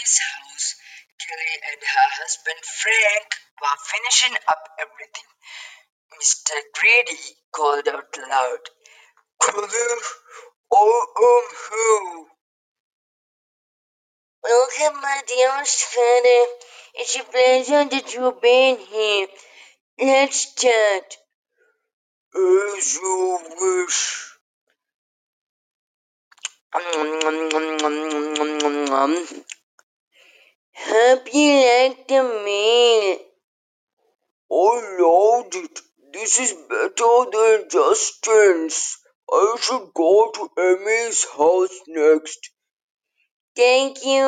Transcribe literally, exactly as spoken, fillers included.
Grady's house. Kelly and her husband Frank were finishing up everything. mister Grady called out loud, Kelly, I am here. Welcome, my dearest father. It's a pleasure that you've been here. Let's chat. As you wish. Hope you like the meal. I loved it. This is better than Justin's. I should go to Emmy's house next. Thank you.